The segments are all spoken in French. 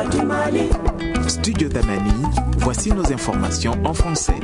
du Mali. Studio Tamani, voici nos informations en français.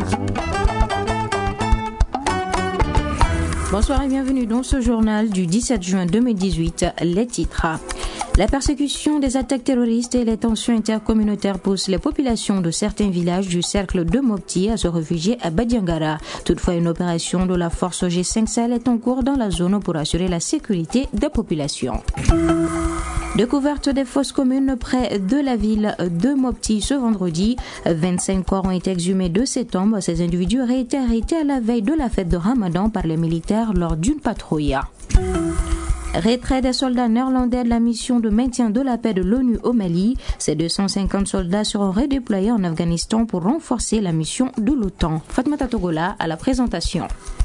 Bonsoir et bienvenue dans ce journal du 17 juin 2018. Les titres. La persécution des attaques terroristes et les tensions intercommunautaires poussent les populations de certains villages du cercle de Mopti à se réfugier à Badiangara. Toutefois, une opération de la force G5 Sahel est en cours dans la zone pour assurer la sécurité des populations. Découverte des fosses communes près de la ville de Mopti ce vendredi. 25 corps ont été exhumés de ces tombes. Ces individus auraient été arrêtés à la veille de la fête de Ramadan par les militaires lors d'une patrouille. Retrait des soldats néerlandais de la mission de maintien de la paix de l'ONU au Mali. Ces 250 soldats seront redéployés en Afghanistan pour renforcer la mission de l'OTAN. Fatmata Togola à la présentation.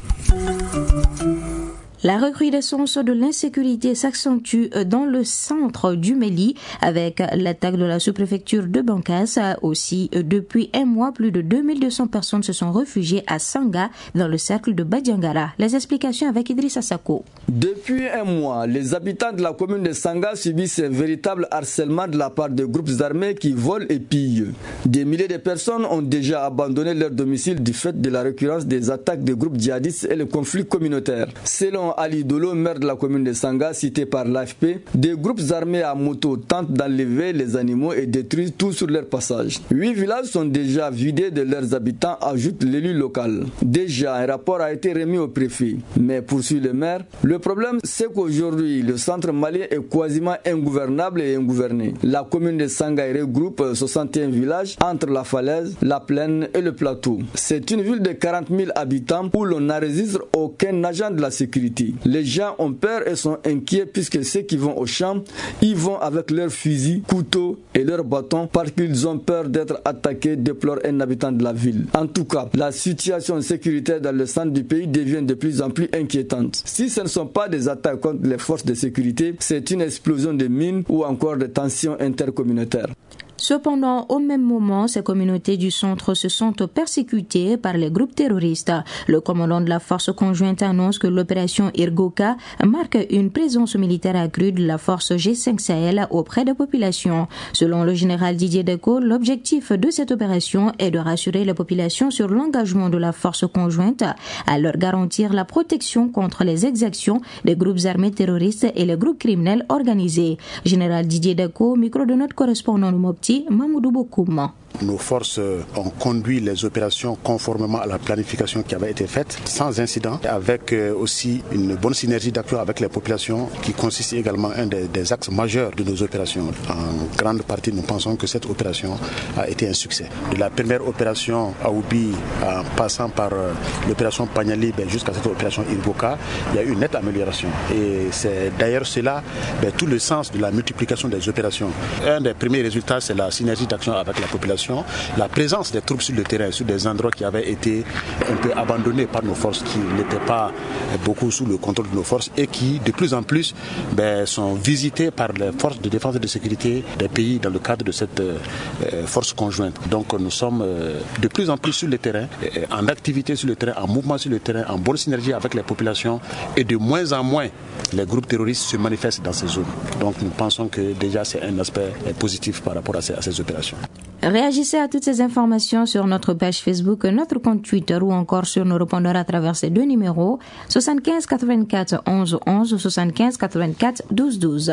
La recrudescence de l'insécurité s'accentue dans le centre du Mali avec l'attaque de la sous-préfecture de Bankas. Aussi, depuis un mois, plus de 2200 personnes se sont réfugiées à Sanga dans le cercle de Badiangara. Les explications avec Idrissa Sako. Depuis un mois, les habitants de la commune de Sanga subissent un véritable harcèlement de la part de groupes armés qui volent et pillent. Des milliers de personnes ont déjà abandonné leur domicile du fait de la récurrence des attaques de groupes djihadistes et le conflit communautaire. Selon Ali Dolo, maire de la commune de Sanga, cité par l'AFP, des groupes armés à moto tentent d'enlever les animaux et détruisent tout sur leur passage. 8 villages sont déjà vidés de leurs habitants, ajoute l'élu local. Déjà, un rapport a été remis au préfet. Mais poursuit le maire, le problème c'est qu'aujourd'hui, le centre malien est quasiment ingouvernable et ingouverné. La commune de Sanga regroupe 61 villages entre la falaise, la plaine et le plateau. C'est une ville de 40 000 habitants où l'on n'enregistre aucun agent de la sécurité. Les gens ont peur et sont inquiets puisque ceux qui vont au champ, ils vont avec leurs fusils, couteaux et leurs bâtons parce qu'ils ont peur d'être attaqués, déplore un habitant de la ville. En tout cas, la situation sécuritaire dans le centre du pays devient de plus en plus inquiétante. Si ce ne sont pas des attaques contre les forces de sécurité, c'est une explosion de mines ou encore de tensions intercommunautaires. Cependant, au même moment, ces communautés du centre se sentent persécutées par les groupes terroristes. Le commandant de la force conjointe annonce que l'opération Irgoka marque une présence militaire accrue de la force G5 Sahel auprès des populations. Selon le général Didier Deco, l'objectif de cette opération est de rassurer les populations sur l'engagement de la force conjointe à leur garantir la protection contre les exactions des groupes armés terroristes et les groupes criminels organisés. Général Didier Deco, micro de notre correspondant de Mopti, Mamoudou Bokouma. Nos forces ont conduit les opérations conformément à la planification qui avait été faite, sans incident, avec aussi une bonne synergie d'action avec les populations qui consiste également un des axes majeurs de nos opérations. En grande partie, nous pensons que cette opération a été un succès. De la première opération à Oubi, en passant par l'opération Pagnali jusqu'à cette opération Irboka, il y a eu une nette amélioration. Et c'est d'ailleurs cela tout le sens de la multiplication des opérations. Un des premiers résultats, c'est la synergie d'action avec la population. La présence des troupes sur le terrain, sur des endroits qui avaient été un peu abandonnés par nos forces, qui n'étaient pas beaucoup sous le contrôle de nos forces et qui de plus en plus sont visités par les forces de défense et de sécurité des pays dans le cadre de cette force conjointe. Donc nous sommes de plus en plus sur le terrain, en activité sur le terrain, en mouvement sur le terrain, en bonne synergie avec les populations et de moins en moins les groupes terroristes se manifestent dans ces zones. Donc nous pensons que déjà c'est un aspect positif par rapport à ces opérations. Réagissez à toutes ces informations sur notre page Facebook, notre compte Twitter ou encore sur nos répondeurs à travers ces deux numéros 75 84 11 11 75 84 12 12.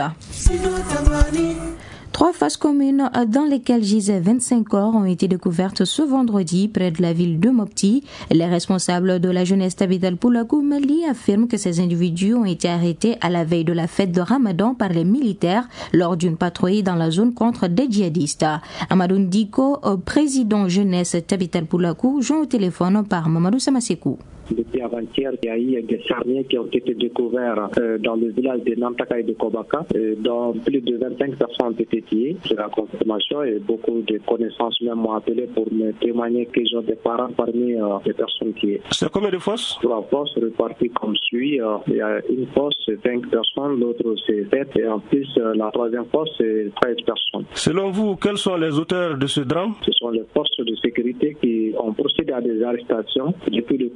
3 fosses communes dans lesquelles gisaient 25 corps ont été découvertes ce vendredi près de la ville de Mopti. Les responsables de la jeunesse Tabital Poulakou Mali affirment que ces individus ont été arrêtés à la veille de la fête de Ramadan par les militaires lors d'une patrouille dans la zone contre des djihadistes. Amadou Ndiko, président jeunesse Tabital Poulakou, joint au téléphone par Mamadou Samasekou. Depuis avant-hier, il y a eu des charniers qui ont été découverts dans le village de Namtaka et de Kobaka, dont plus de 25 personnes ont été tuées. C'est la confirmation et beaucoup de connaissances même m'ont appelé pour me témoigner qu'ils ont des parents parmi les personnes tuées. C'est combien de fosses? 3 fosses réparties comme suit. Il y a une fosse, c'est 5 personnes, l'autre c'est 7 et en plus la troisième fosse, c'est 13 personnes. Selon vous, quels sont les auteurs de ce drame? Ce sont les forces de sécurité qui ont procédé à des arrestations depuis le 13. Le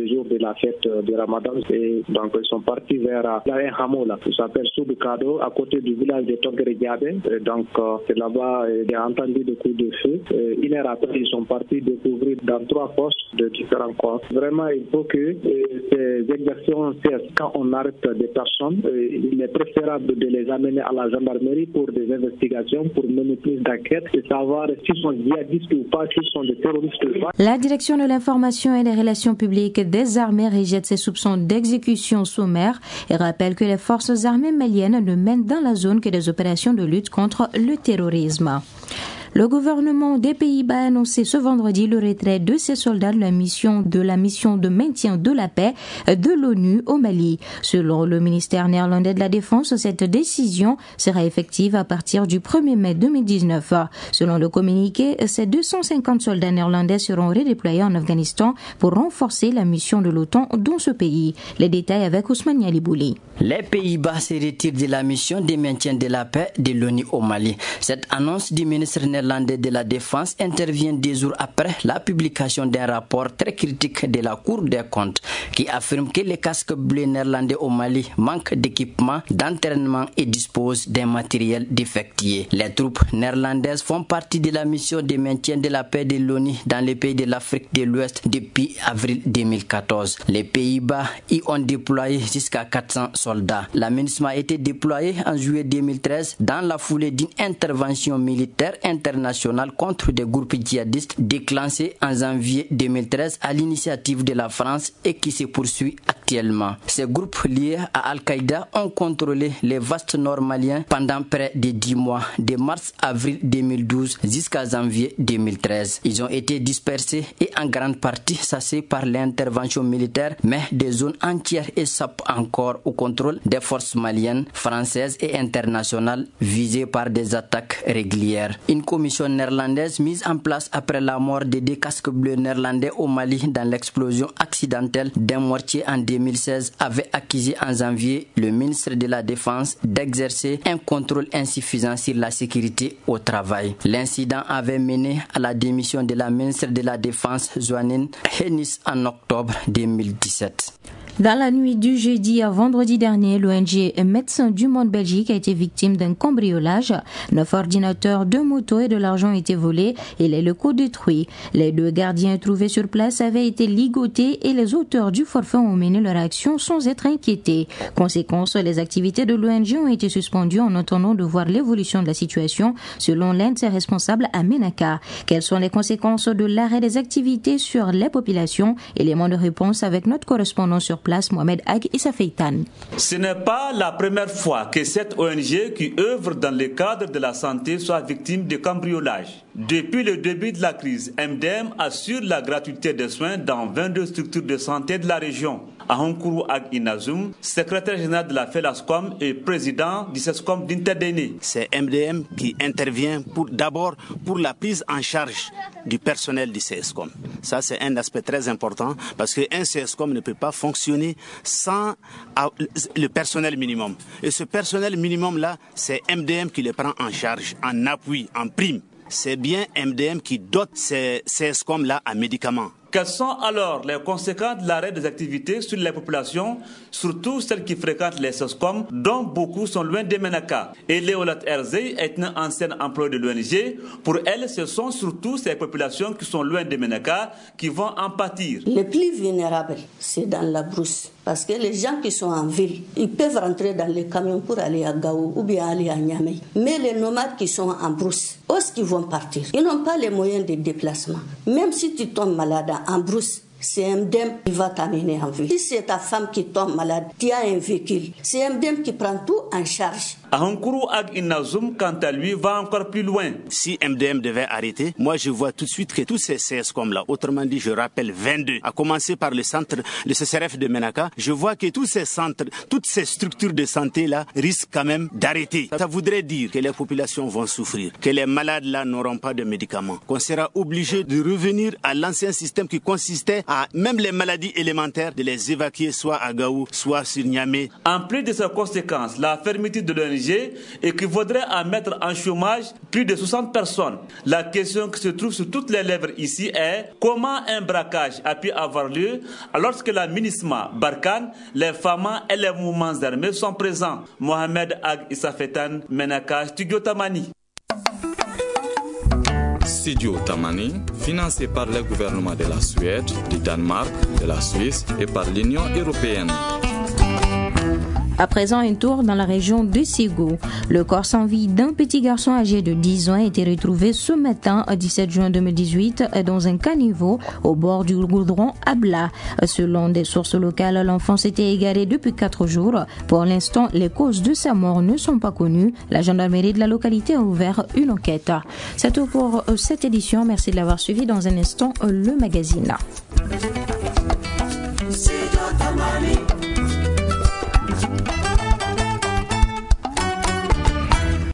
le jour de la fête de Ramadan. Et donc ils sont partis vers un hameau là, qui s'appelle Soubikado, à côté du village de Togre-Diabé. Donc c'est là-bas, il a entendu des coups de feu. Une heure après, ils sont partis découvrir dans 3 postes de différents corps. Vraiment, il faut que ces exactions cessent. Quand on arrête des personnes, il est préférable de les amener à la gendarmerie pour des investigations, pour mener plus d'enquêtes et savoir s'ils sont djihadistes ou pas, s'ils sont des terroristes ou pas. La direction de l'information et des relations publiques des armées rejette ces soupçons d'exécution sommaire et rappelle que les forces armées maliennes ne mènent dans la zone que des opérations de lutte contre le terrorisme. Le gouvernement des Pays-Bas a annoncé ce vendredi le retrait de ses soldats de la mission de maintien de la paix de l'ONU au Mali. Selon le ministère néerlandais de la Défense, cette décision sera effective à partir du 1er mai 2019. Selon le communiqué, ces 250 soldats néerlandais seront redéployés en Afghanistan pour renforcer la mission de l'OTAN dans ce pays. Les détails avec Ousmane Yalibouli. Les Pays-Bas se retirent de la mission de maintien de la paix de l'ONU au Mali. Cette annonce du ministre néerlandais de la Défense intervient 10 jours après la publication d'un rapport très critique de la Cour des comptes qui affirme que les casques bleus néerlandais au Mali manquent d'équipement, d'entraînement et disposent d'un matériel défectueux. Les troupes néerlandaises font partie de la mission de maintien de la paix de l'ONU dans les pays de l'Afrique de l'Ouest depuis avril 2014. Les Pays-Bas y ont déployé jusqu'à 400 soldats. La MINUSMA a été déployée en juillet 2013 dans la foulée d'une intervention militaire internationale contre des groupes djihadistes déclenchée en janvier 2013 à l'initiative de la France et qui se poursuit actuellement. Ces groupes liés à Al-Qaïda ont contrôlé les vastes nord maliens pendant près de 10 mois, de mars-avril 2012 jusqu'à janvier 2013. Ils ont été dispersés et en grande partie chassés par l'intervention militaire, mais des zones entières échappent encore au contrôle des forces maliennes, françaises et internationales visées par des attaques régulières. Une commission néerlandaise mise en place après la mort des 2 casques bleus néerlandais au Mali dans l'explosion accidentelle d'un mortier en 2016 avait accusé en janvier le ministre de la Défense d'exercer un contrôle insuffisant sur la sécurité au travail. L'incident avait mené à la démission de la ministre de la Défense Joanine Hennis en octobre 2017. Dans la nuit du jeudi à vendredi dernier, l'ONG Médecins du Monde Belgique a été victime d'un cambriolage. 9 ordinateurs, 2 motos et de l'argent ont été volés et les locaux détruits. Les 2 gardiens trouvés sur place avaient été ligotés et les auteurs du forfait ont mené leur action sans être inquiétés. Conséquence, les activités de l'ONG ont été suspendues en attendant de voir l'évolution de la situation, selon l'un de ses responsables à Ménaka. Quelles sont les conséquences de l'arrêt des activités sur les populations? Élément de réponse avec notre correspondant sur place, Mohamed Ag Issa Feitan. Ce n'est pas la première fois que cette ONG qui œuvre dans le cadre de la santé soit victime de cambriolage. Depuis le début de la crise, MDM assure la gratuité des soins dans 22 structures de santé de la région. Ahonkuru Ag Inazum, secrétaire général de la FELASCOM et président du CESCOM d'Interdéné. C'est MDM qui intervient d'abord pour la prise en charge du personnel du CESCOM. Ça, c'est un aspect très important parce qu'un CESCOM ne peut pas fonctionner sans le personnel minimum. Et ce personnel minimum-là, c'est MDM qui le prend en charge, en appui, en prime. C'est bien MDM qui dote ces CESCOM-là en médicaments. Quelles sont alors les conséquences de l'arrêt des activités sur les populations, surtout celles qui fréquentent les CESCOM, dont beaucoup sont loin de Ménaka? Et Léolat Erzey est une ancienne employée de l'ONG. Pour elle, ce sont surtout ces populations qui sont loin de Ménaka qui vont en pâtir. Les plus vulnérables, c'est dans la brousse. Parce que les gens qui sont en ville, ils peuvent rentrer dans les camions pour aller à Gao ou bien aller à Niamey. Mais les nomades qui sont en brousse, où est-ce qu'ils vont partir? Ils n'ont pas les moyens de déplacement. Même si tu tombes malade en brousse, c'est MDM qui va t'amener en ville. Si c'est ta femme qui tombe malade, tu as un véhicule. C'est MDM qui prend tout en charge. Ahonkuru Ag Inazum, quant à lui, va encore plus loin. Si MDM devait arrêter, moi je vois tout de suite que tous ces CESCOM-là, autrement dit, je rappelle 22, à commencer par le centre, le CCRF de Ménaka, je vois que tous ces centres, toutes ces structures de santé-là risquent quand même d'arrêter. Ça voudrait dire que les populations vont souffrir, que les malades-là n'auront pas de médicaments, qu'on sera obligé de revenir à l'ancien système qui consistait à même les maladies élémentaires, de les évacuer soit à Gao, soit sur Niamey. En plus de ces conséquences, la fermeture de l'ONG ONG et qui voudrait en mettre en chômage plus de 60 personnes. La question qui se trouve sur toutes les lèvres ici est comment un braquage a pu avoir lieu alors que la MINUSMA, Barkhane, les FAMA et les mouvements armés sont présents. Mohamed Ag Issafetan, Menaka, Studio Tamani. Studio Tamani, financé par le gouvernement de la Suède, du Danemark, de la Suisse et par l'Union européenne. À présent, un tour dans la région de Ségou. Le corps sans vie d'un petit garçon âgé de 10 ans a été retrouvé ce matin, 17 juin 2018, dans un caniveau au bord du goudron à Bla. Selon des sources locales, l'enfant s'était égaré depuis 4 jours. Pour l'instant, les causes de sa mort ne sont pas connues. La gendarmerie de la localité a ouvert une enquête. C'est tout pour cette édition. Merci de l'avoir suivi. Dans un instant, le magazine.